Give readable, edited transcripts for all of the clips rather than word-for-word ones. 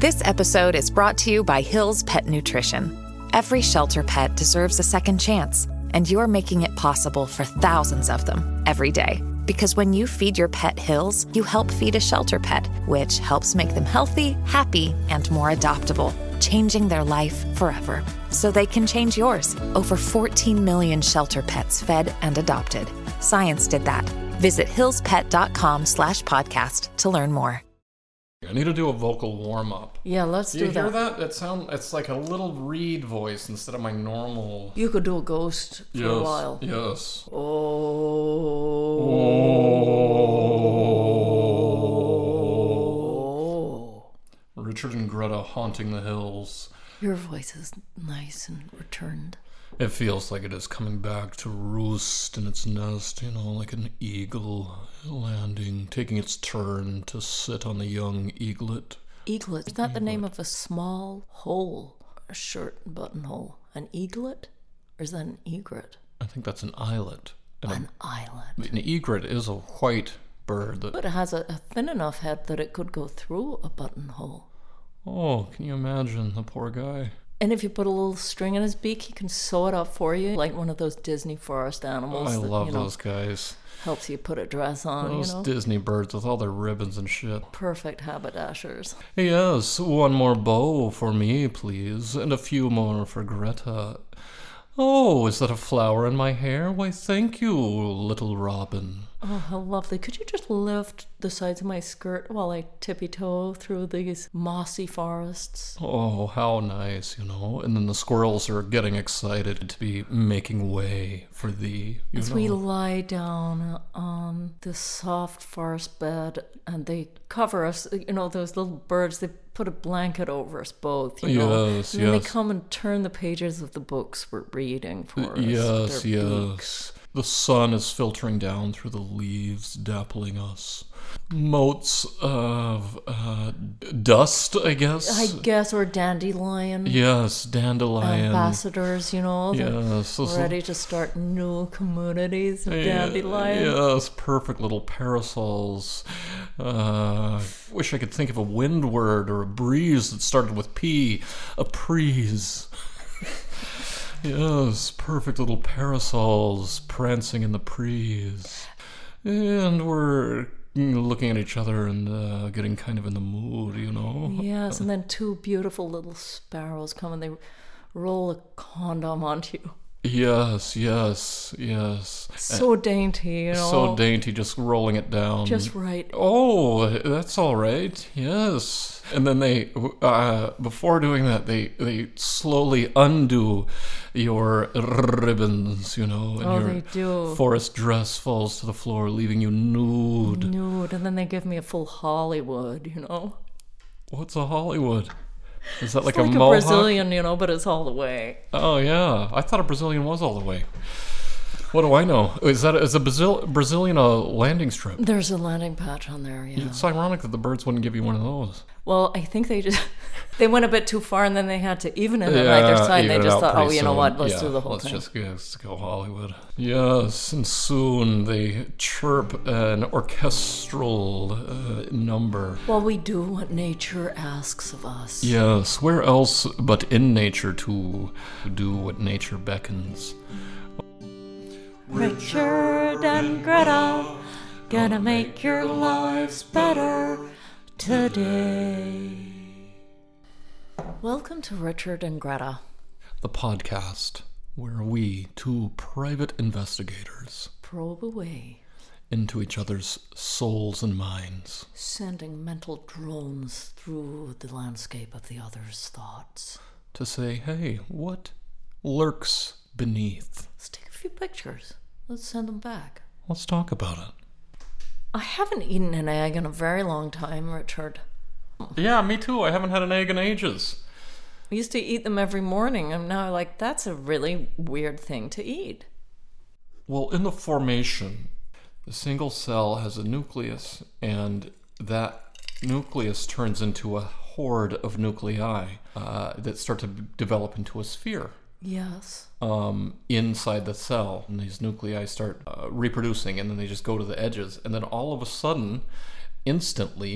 This episode is brought to you by Hill's Pet Nutrition. Every shelter pet deserves a second chance, and you're making it possible for thousands of them every day. Because when you feed your pet Hill's, you help feed a shelter pet, which helps make them healthy, happy, and more adoptable, changing their life forever. So they can change yours. Over 14 million shelter pets fed and adopted. Science did that. Visit hillspet.com/podcast to learn more. I need to do a vocal warm-up. Yeah, let's do that. You hear that? It's like a little reed voice instead of my normal... You could do a ghost for a while. Yes. Oh. Richard and Greta haunting the hills. Your voice is nice and returned. It feels like it is coming back to roost in its nest, like an eagle landing, taking its turn to sit on the young eaglet. Eaglet? Is that the name of a small hole? A shirt buttonhole? An eaglet? Or is that an egret? I think that's an eyelet. An eyelet. An egret is a white bird. But it has a thin enough head that it could go through a buttonhole. Oh, can you imagine the poor guy? And if you put a little string in his beak, he can sew it up for you, like one of those Disney forest animals. I love those guys. Helps you put a dress on, Those Disney birds with all their ribbons and shit. Perfect haberdashers. Yes, one more bow for me, please, and a few more for Greta. Oh, is that a flower in my hair? Why, thank you, little robin. Oh, how lovely. Could you just lift the sides of my skirt while I tippy-toe through these mossy forests? Oh, how nice, And then the squirrels are getting excited to be making way for thee, As we lie down on this soft forest bed and they cover us, those little birds, they put a blanket over us both, Yes, and then they come and turn the pages of the books we're reading for us. Yes, Their yes. beaks. The sun is filtering down through the leaves, dappling us. Motes of dust, I guess. Or dandelion. Yes, dandelion. Ambassadors, Yes. ready to start new communities of dandelion. Yes, perfect little parasols. Wish I could think of a wind word or a breeze that started with P. A preeze. Yes, perfect little parasols prancing in the breeze. And we're looking at each other and getting kind of in the mood, Yes, and then two beautiful little sparrows come and they roll a condom onto you. Yes. So dainty, So dainty, just rolling it down. Just right. Oh, that's all right. Yes. And then they, before doing that, they slowly undo your ribbons, and they do. Forest dress falls to the floor, leaving you nude. And then they give me a full Hollywood, What's a Hollywood? Is that it's like a mohawk? Brazilian, but it's all the way. Oh, yeah. I thought a Brazilian was all the way. What do I know? Is a Brazilian a landing strip? There's a landing patch on there, yeah. It's ironic that the birds wouldn't give you one of those. Well, I think they went a bit too far and then they had to even it on either side. They just thought, you know what, let's do the whole thing. Let's go Hollywood. Yes, and soon they chirp an orchestral number. Well, we do what nature asks of us. Yes, where else but in nature to do what nature beckons? Richard and Greta, gonna make your lives better today. Welcome to Richard and Greta, the podcast where we, two private investigators, probe away into each other's souls and minds, sending mental drones through the landscape of the other's thoughts to say, hey, what lurks beneath? Let's take a few pictures. Let's send them back. Let's talk about it. I haven't eaten an egg in a very long time, Richard. Yeah, me too. I haven't had an egg in ages. I used to eat them every morning. I'm now like, that's a really weird thing to eat. Well, in the formation, the single cell has a nucleus, and that nucleus turns into a horde of nuclei that start to develop into a sphere. Yes. Inside the cell. And these nuclei start reproducing, and then they just go to the edges. And then all of a sudden, instantly,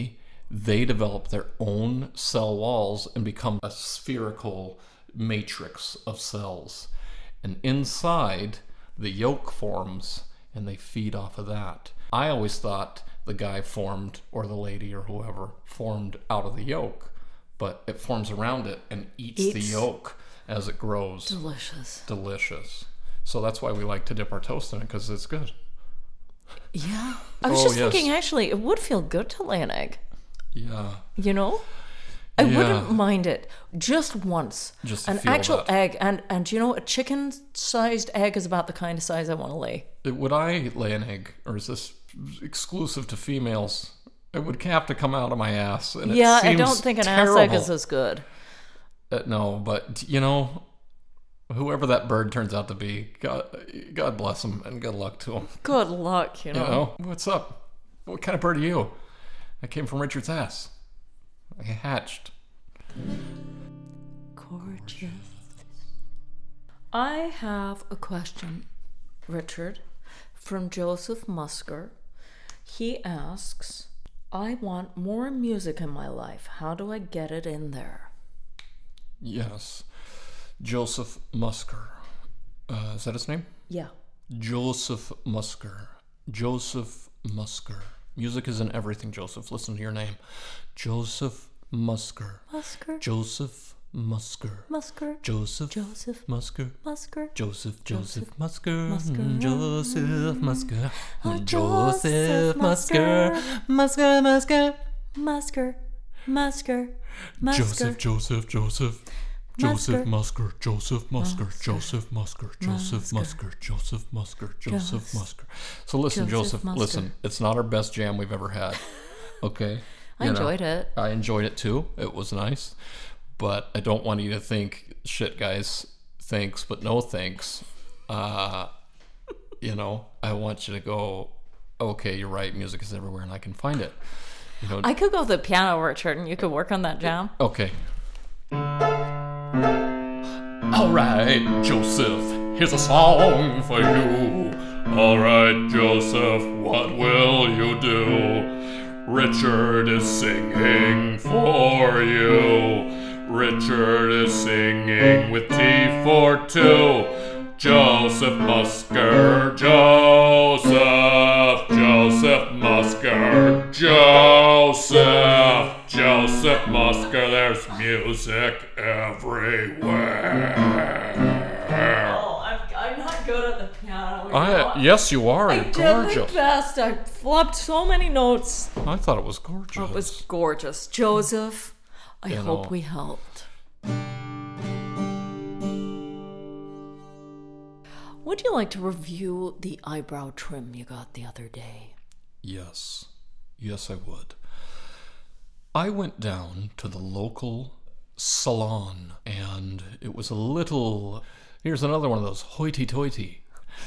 they develop their own cell walls and become a spherical matrix of cells. And inside, the yolk forms, and they feed off of that. I always thought the guy formed, or the lady or whoever, formed out of the yolk, but it forms around it and eats the yolk as it grows. Delicious. So that's why we like to dip our toast in it, because it's good. Yeah. I was thinking, actually, it would feel good to lay an egg. Yeah. You know? I wouldn't mind it just once. Just to an feel actual that. egg. And you know, a chicken-sized egg is about the kind of size I want to lay. Would I lay an egg, or is this exclusive to females? It would have to come out of my ass. And Yeah, it I seems don't think an terrible. ass egg is as good. No, but, you know, whoever that bird turns out to be, God bless him and good luck to him. Good luck, you know. You know, what's up? What kind of bird are you? I came from Richard's ass. I hatched. Gorgeous. I have a question, Richard, from Joseph Musker. He asks, I want more music in my life. How do I get it in there? Yes. Joseph Musker. Is that his name? Yeah. Joseph Musker. Joseph Musker. Music is in everything, Joseph. Listen to your name. Joseph Musker. Musker. Joseph Musker. Musker. Joseph. Joseph. Musker. Musker. Joseph Joseph Musker. Musker. Joseph Musker. Oh, Joseph Musker. Musker. Musker. Musker. Musker. Musker. Joseph. Joseph Musker. Joseph Musker, Joseph Musker. So listen, Joseph, listen, it's not our best jam we've ever had. Okay? I enjoyed it. I enjoyed it too. It was nice. But I don't want you to think, shit, guys, thanks, but no thanks. You know, I want you to go, okay, you're right, music is everywhere and I can find it. You know, I could go the piano, Richard, and you could work on that jam. Okay. Alright, Joseph, here's a song for you. Alright, Joseph, what will you do? Richard is singing for you. Richard is singing with T for two. Joseph Musker, Joseph Musker, Joseph Musker, there's music everywhere. Oh, I'm not good at the piano. Yes, you are. I did my best. I flopped so many notes. I thought it was gorgeous. Oh, it was gorgeous. Joseph, I hope we helped. Would you like to review the eyebrow trim you got the other day? Yes. Yes, I would. I went down to the local salon, and it was a little... Here's another one of those hoity-toity.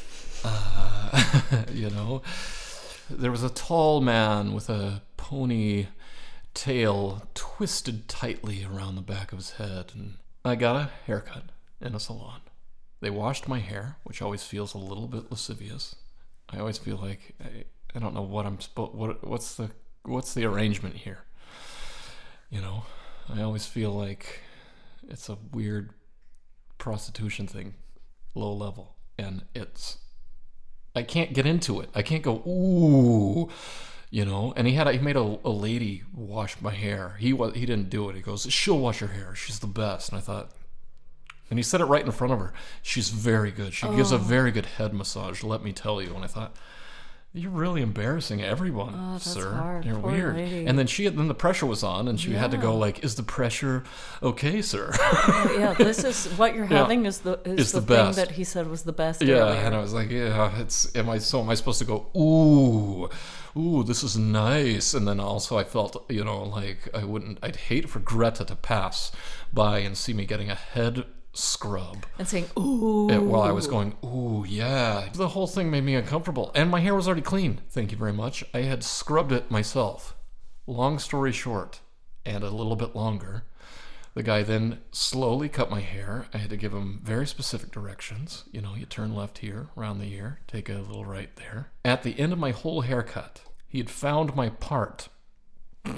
You know, there was a tall man with a pony tail twisted tightly around the back of his head, and I got a haircut in a salon. They washed my hair, which always feels a little bit lascivious. I always feel like I don't know what I'm what's the arrangement here. You know, I always feel like it's a weird prostitution thing, low level, and I can't get into it. I can't go ooh, you know. And he made a lady wash my hair. He didn't do it. He goes, she'll wash your hair. She's the best. And I thought. And he said it right in front of her. She's very good. She gives a very good head massage, let me tell you. And I thought, you're really embarrassing everyone, that's sir. hard. You're Poor weird. lady. And then the pressure was on, and she had to go like, is the pressure okay, sir? Oh, yeah, this is what you're having is the thing best. That he said was the best. Yeah, earlier. and I was like, yeah, am I supposed to go, ooh, this is nice? And then also I felt, you know, like I'd hate for Greta to pass by and see me getting a head scrub and saying ooh while I was going ooh, yeah. The whole thing made me uncomfortable, and my hair was already clean, thank you very much. I had scrubbed it myself. Long story short, and a little bit longer, the guy then slowly cut my hair. I had to give him very specific directions. You know, you turn left here around the ear, take a little right there. At the end of my whole haircut, he had found my part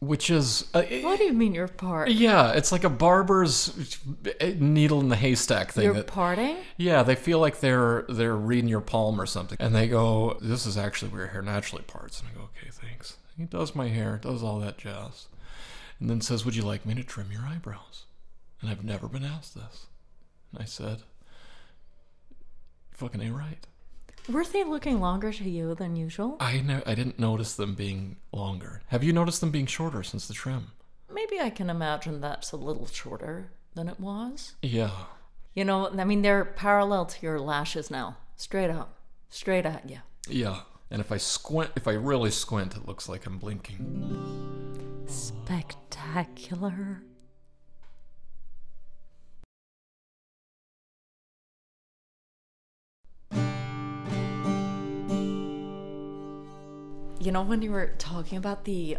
which is... What do you mean you're part? Yeah, it's like a barber's needle in the haystack thing. You're parting? Yeah, they feel like they're reading your palm or something. And they go, this is actually where your hair naturally parts. And I go, okay, thanks. He does my hair, does all that jazz. And then says, would you like me to trim your eyebrows? And I've never been asked this. And I said, fucking A right. Were they looking longer to you than usual? I didn't notice them being longer. Have you noticed them being shorter since the trim? Maybe I can imagine that's a little shorter than it was. Yeah. You know, I mean, they're parallel to your lashes now. Straight up. Straight at you. Yeah. And if I really squint, it looks like I'm blinking. Spectacular. You know, when you were talking about the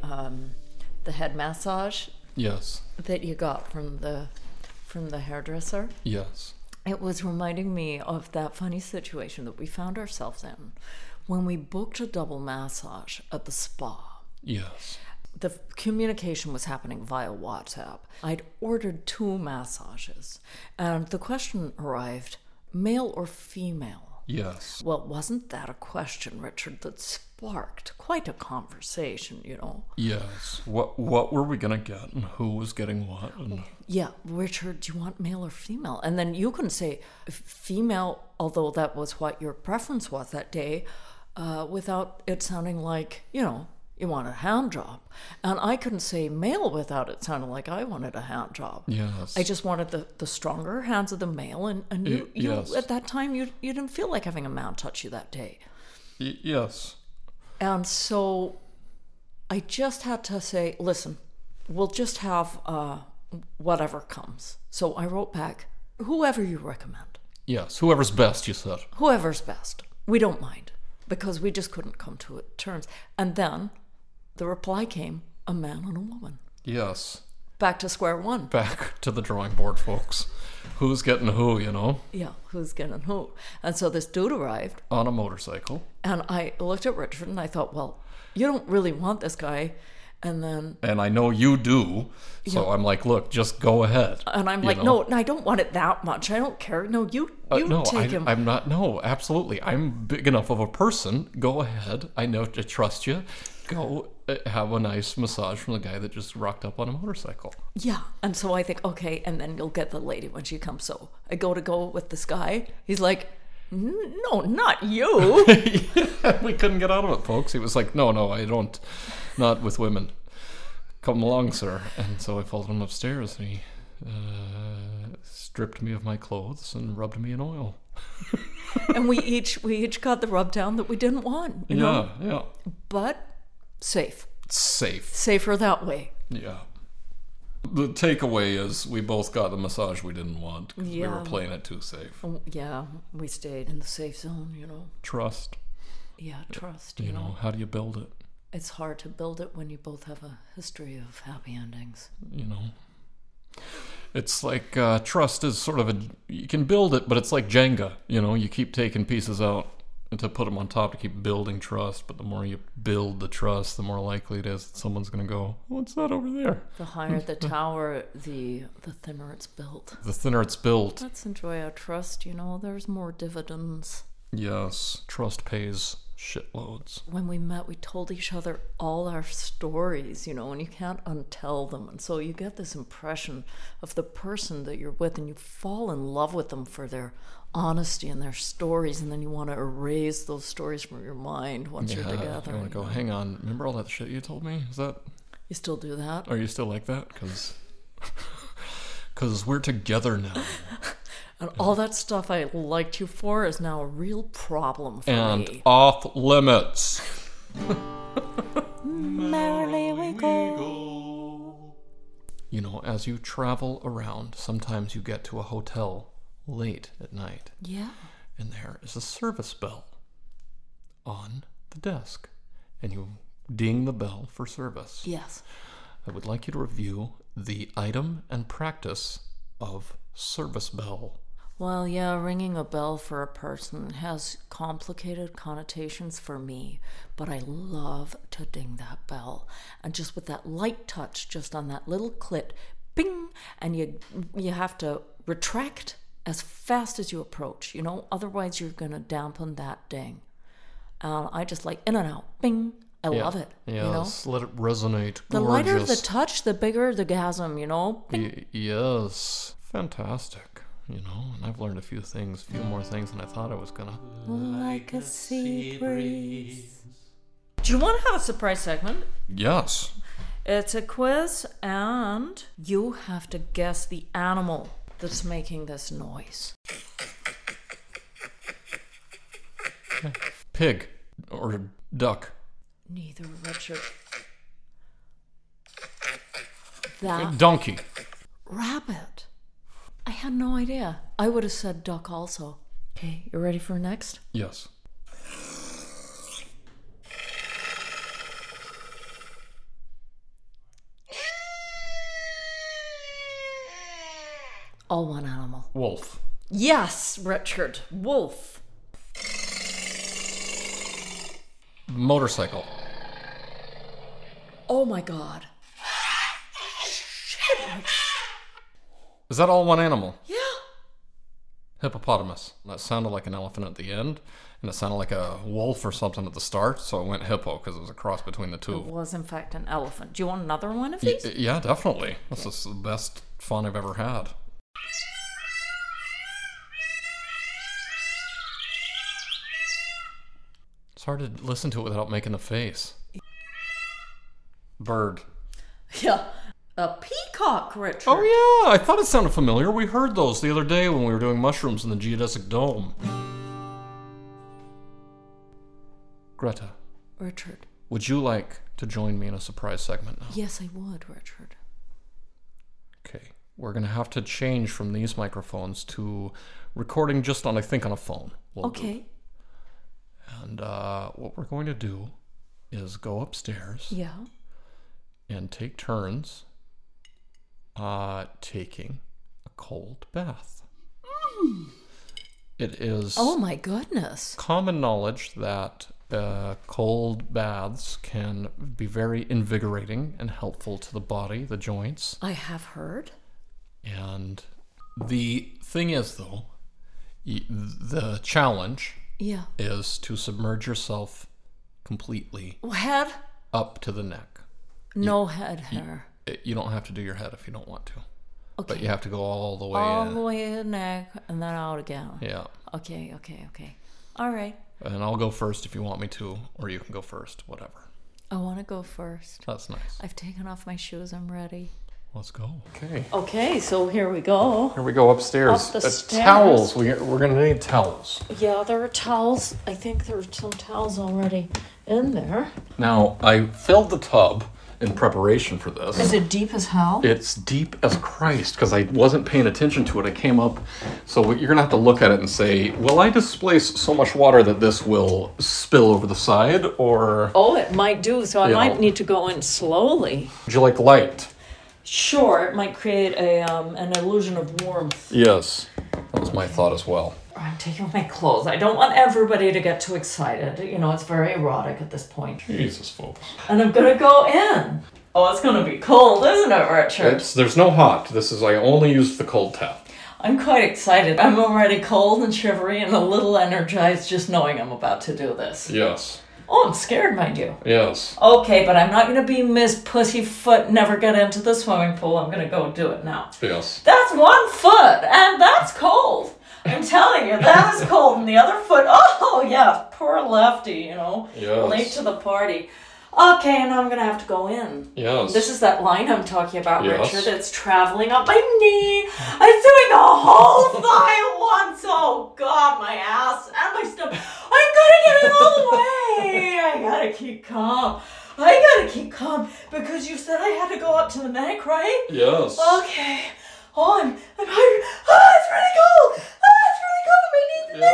head massage Yes. that you got from the hairdresser, Yes. it was reminding me of that funny situation that we found ourselves in when we booked a double massage at the spa. Yes. The communication was happening via WhatsApp. I'd ordered 2 massages, and the question arrived, male or female? Yes. Well, wasn't that a question, Richard, that sparked quite a conversation, you know? Yes. What were we gonna get, and who was getting what? And Yeah, Richard, do you want male or female? And then you can say female, although that was what your preference was that day, without it sounding like, you know, you want a hand job. And I couldn't say male without it sounding like I wanted a hand job. yes. I just wanted the stronger hands of the male, and you yes. at that time, you didn't feel like having a man touch you that day. Yes. And so I just had to say, listen, we'll just have whatever comes. So I wrote back, whoever you recommend. Yes. Whoever's best, you said. Whoever's best. We don't mind, because we just couldn't come to terms. And then the reply came, a man and a woman. Yes. Back to square one. Back to the drawing board, folks. Who's getting who, you know? Yeah, who's getting who? And so this dude arrived, On a motorcycle. and I looked at Richard and I thought, well, you don't really want this guy. And then, And I know you do. So I'm like, look, just go ahead. and I'm you like, know? no, I don't want it that much. I don't care. No, you No, take him. I'm not. No, absolutely. I'm big enough of a person. Go ahead. I know to trust you. Go have a nice massage from the guy that just rocked up on a motorcycle. Yeah. And so I think, okay, and then you'll get the lady when she comes. So I go with this guy. He's like, no, not you. Yeah, we couldn't get out of it, folks. He was like, no, I don't. Not with women. Come along, sir. And so I followed him upstairs, and he stripped me of my clothes and rubbed me in oil. And we each got the rub down that we didn't want. You know? Yeah. But safe. Safe. Safer that way. Yeah. The takeaway is we both got the massage we didn't want because we Yeah. were playing it too safe. Yeah, we stayed in the safe zone, you know. Trust. Yeah, trust, You know, how do you build it? It's hard to build it when you both have a history of happy endings. You know, it's like trust is sort of you can build it, but it's like Jenga. You know, you keep taking pieces out to put them on top to keep building trust. But the more you build the trust, the more likely it is that someone's going to go, "What's that over there?" The higher the tower, the thinner it's built. The thinner it's built. Let's enjoy our trust, you know. There's more dividends. Yes, trust pays shitloads. When we met, we told each other all our stories, you know, and you can't untell them. And so you get this impression of the person that you're with, and you fall in love with them for their honesty and their stories, and then you want to erase those stories from your mind once you're together. You want to go, hang on, remember all that shit you told me? Is that... You still do that? Are you still like that? Because we're together now. And all that stuff I liked you for is now a real problem for And me. off limits. Merrily we go. You know, as you travel around, sometimes you get to a hotel late at night, Yeah. and there is a service bell on the desk, and you ding the bell for service. Yes. I would like you to review the item and practice of service bell. Well, yeah, ringing a bell for a person has complicated connotations for me, but I love to ding that bell. And just with that light touch, just on that little clit, bing, and you have to retract as fast as you approach, otherwise you're going to dampen that ding. I just like in and out, bing. I love it. Yes, let it resonate. The lighter the touch, the bigger the gasm, Yes, fantastic. And I've learned a few more things than I thought I was gonna. Like a sea breeze. Do you want to have a surprise segment? Yes. It's a quiz, and you have to guess the animal that's making this noise. Pig or duck. Neither, Richard. That Donkey. rabbit. I had no idea. I would have said duck also. Okay, you ready for next? Yes. All one animal. Wolf. Yes, Richard. Wolf. Motorcycle. Oh my God. Shit. Is that all one animal? Yeah. Hippopotamus. That sounded like an elephant at the end, and it sounded like a wolf or something at the start, so I went hippo because it was a cross between the two. It was, in fact, an elephant. Do you want another one of these? Yeah, definitely. This is the best fun I've ever had. It's hard to listen to it without making the face. Bird. Yeah. A peacock, Richard. Oh yeah, I thought it sounded familiar. We heard those the other day when we were doing mushrooms in the geodesic dome. Greta. Richard. Would you like to join me in a surprise segment now? Yes, I would, Richard. Okay. We're going to have to change from these microphones to recording just on a phone. Okay. And what we're going to do is go upstairs. Yeah. And take turns taking a cold bath. It is Oh my goodness. common knowledge that cold baths can be very invigorating and helpful to the body, the joints. I have heard. And the thing is, though, the challenge is to submerge yourself completely Head? up to the neck. No head hair. You don't have to do your head if you don't want to. Okay. But you have to go all the way All in. the way in the neck and then out again. Yeah. Okay. All right. And I'll go first if you want me to, or you can go first, whatever. I want to go first. That's nice. I've taken off my shoes. I'm ready. Let's go. Okay. Okay, so here we go. Here we go upstairs. Up the stairs. Towels. We're going to need towels. Yeah, there are towels. I think there are some towels already in there. Now, I filled the tub in preparation for this. Is it deep as hell? It's deep as Christ because I wasn't paying attention to it. I came up, so you're gonna have to look at it and say, will I displace so much water that this will spill over the side, or Oh, it might do, so I might need to go in slowly. would you like light? Sure, it might create an illusion of warmth. Yes, that was my thought as well. I'm taking off my clothes. I don't want everybody to get too excited. It's very erotic at this point. Jesus, folks. And I'm gonna go in. Oh, it's gonna be cold, isn't it, Richard? There's no hot. I only used the cold tap. I'm quite excited. I'm already cold and shivery and a little energized just knowing I'm about to do this. Yes. Oh, I'm scared, mind you. Yes. Okay, but I'm not going to be Miss Pussyfoot, never get into the swimming pool. I'm going to go do it now. Yes. That's 1 foot, and that's cold. I'm telling you, that is cold. And the other foot, oh, yeah, poor Lefty, Yes. late to the party. Okay, and I'm going to have to go in. Yes. This is that line I'm talking about, Yes. Richard. It's traveling up my knee. I'm doing the whole thigh at once. Oh, God, my ass and my stomach. I gotta get it all the way. I gotta keep calm. Because you said I had to go up to the neck, right? Yes. Okay. Oh, I'm hungry. Oh, it's really cold. It's really cold on my knees and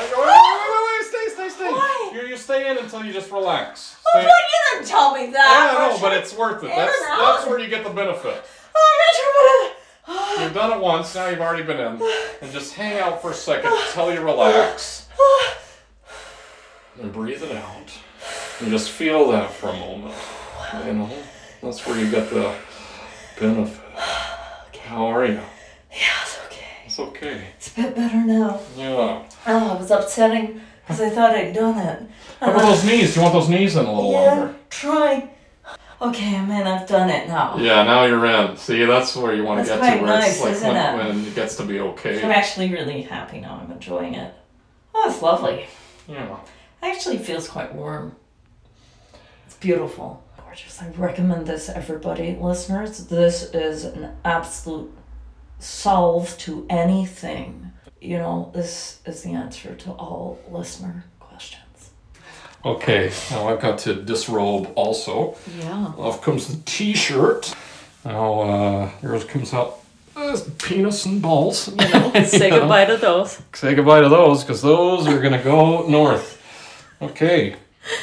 neck. Wait, stay. Why? You stay in until you just relax. Oh, but you didn't tell me that. Yeah, no, Richard. but it's worth it. In That's and out. where you get the benefit. Oh, Richard, You've done it once, now you've already been in. And just hang out for a second until you relax. And breathe it out. And just feel that for a moment. You know, that's where you get the benefit. Okay. How are you? Yeah, it's okay. It's okay. It's a bit better now. Yeah. Oh, it was upsetting because I thought I'd done it. How about those knees? Do you want those knees in a little longer? Try. Okay, man, I've done it now. Yeah, now you're in. See, that's where you want to That's get to, quite where nice, it's like isn't it? when it gets to be okay. I'm actually really happy now. I'm enjoying it. Oh, it's lovely. Yeah. Actually, it feels quite warm. It's beautiful. Gorgeous. I recommend this, everybody. Listeners, this is an absolute solve to anything. You know, this is the answer to all listener questions. Okay, now I've got to disrobe also. Yeah. Off comes the t-shirt. Now, yours comes out as penis and balls. You know, say goodbye to those. Say goodbye to those, because those are going to go north. Okay.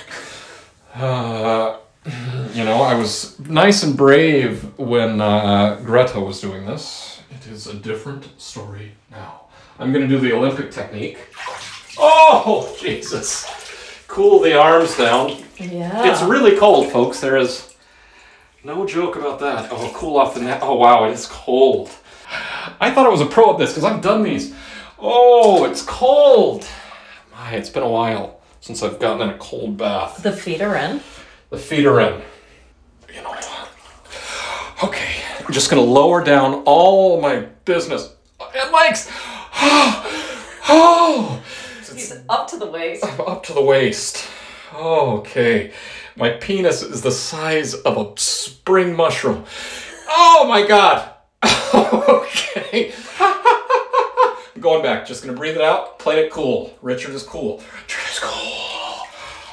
You know, I was nice and brave when Greta was doing this. It is a different story now. I'm going to do the Olympic technique. Oh, Jesus. Cool the arms down. Yeah. It's really cold, folks. There is no joke about that. Oh, cool off the neck. Oh, wow, it is cold. I thought I was a pro at this because I've done these. Oh, it's cold. My, it's been a while since I've gotten in a cold bath. The feet are in. The feet are in. You know. Okay, I'm just going to lower down all my business. And legs. Oh. He's up to the waist. I'm up to the waist. Okay. My penis is the size of a spring mushroom. Oh my God. Okay. I'm going back. Just going to breathe it out. Play it cool. Richard is cool. Richard is cool.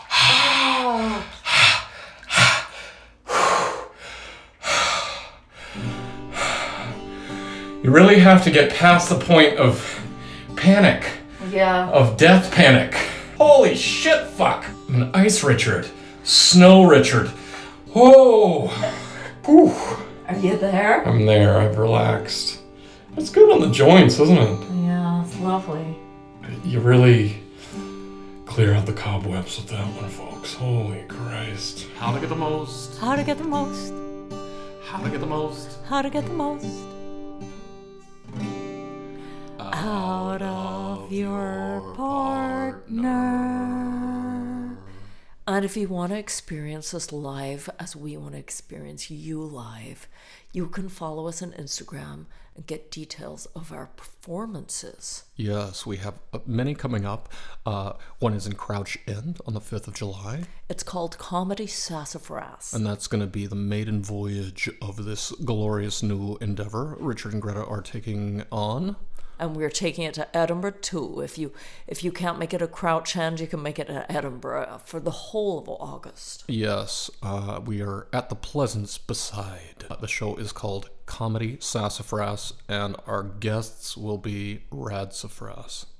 You really have to get past the point of panic. Yeah. Of death panic. Holy shit, fuck. I'm an ice Richard. Snow Richard. Whoa. Whew. Are you there? I'm there. I've relaxed. It's good on the joints, isn't it? Yeah, it's lovely. You really clear out the cobwebs with that one, folks. Holy Christ. How to get the most. How to get the most. How to get the most. How to get the most. Out of your partner. And if you want to experience us live as we want to experience you live, you can follow us on Instagram and get details of our performances. Yes, we have many coming up. One is in Crouch End on the 5th of July. It's called Comedy Sassafras. And that's going to be the maiden voyage of this glorious new endeavor Richard and Greta are taking on. And we're taking it to Edinburgh too. If you can't make it at Crouch End, you can make it at Edinburgh for the whole of August. Yes, we are at the Pleasance Beside. The show is called Comedy Sassafras, and our guests will be Rad Sassafras.